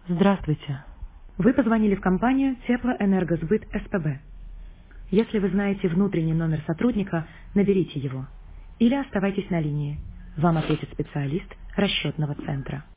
Здравствуйте. Вы позвонили в компанию Теплоэнергосбыт СПБ. Если вы знаете внутренний номер сотрудника, наберите его. Или оставайтесь на линии. Вам ответит специалист расчетного центра.